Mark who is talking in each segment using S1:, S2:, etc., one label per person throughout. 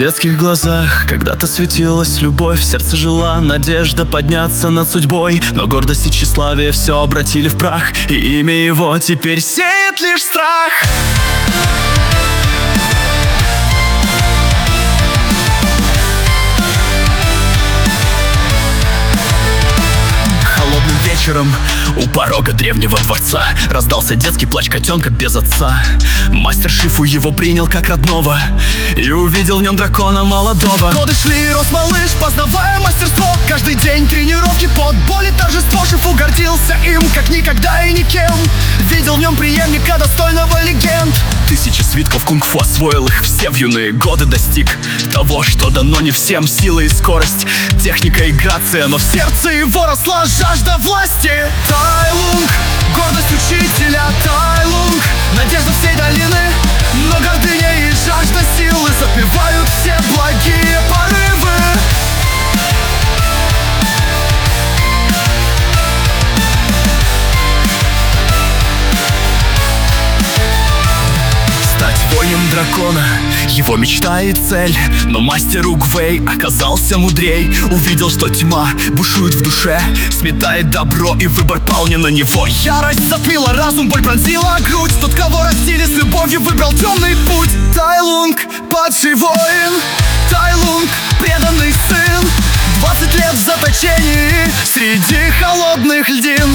S1: детских глазах когда-то светилась любовь, в сердце жила надежда подняться над судьбой. Но гордость и тщеславие все обратили в прах, и имя его теперь сеет лишь страх. Вечером у порога древнего дворца раздался детский плач котенка без отца. Мастер Шифу его принял как родного и увидел в нем дракона молодого. Годы шли, рос малыш, познавая мастерство. Каждый день тренировки, под боль и торжество. Шифу гордился им, как никогда и никем. Видел в нем преемника, достойного легенд. Тысячи свитков кунг-фу освоил, их все в юные годы достиг того, что дано не всем: сила и скорость, техника и грация. Но в сердце его росла жажда власти. Tai Lung, гордость учителя. Tai Lung, надежда всей долины. Но гордыня и жажда силы затмевают все благие порывы. Стать воином дракона — его мечта и цель. Но мастер Угвей оказался мудрей. Увидел, что тьма бушует в душе, сметает добро, и выбор пал не на него. Ярость затмила разум, боль пронзила грудь. Тот, кого растили с любовью, выбрал темный путь. Tai Lung, падший воин. Tai Lung, преданный сын. 20 лет в заточении среди холодных льдин.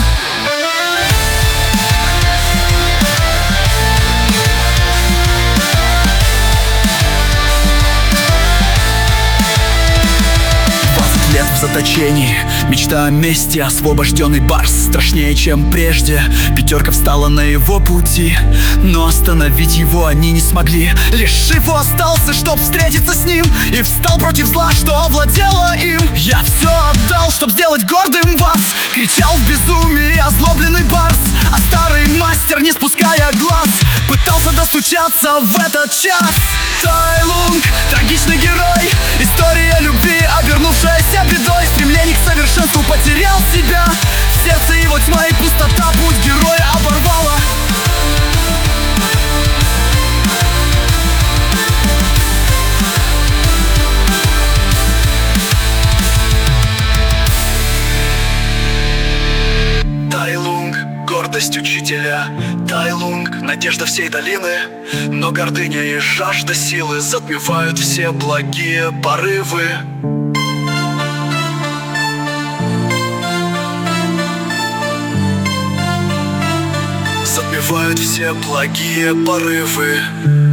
S1: В заточении, мечта о мести, освобожденный барс страшнее, чем прежде. Пятерка встала на его пути, но остановить его они не смогли. Лишь Шифу остался, чтоб встретиться с ним, и встал против зла, что овладело им. Я все отдал, чтоб сделать гордым вас, кричал в безумии озлобленный барс. А старый мастер, не спуская глаз, пытался достучаться в этот час. Tai Lung, трагичный герой, история любви, обернувшаяся бедой. Стремление к совершенству, потерял себя. В сердце его тьма и пустота, путь героя оборвала. Tai Lung, гордость учителя. Tai Lung, надежда всей долины. Но гордыня и жажда силы затмевают все благие порывы. Затмевают все благие порывы.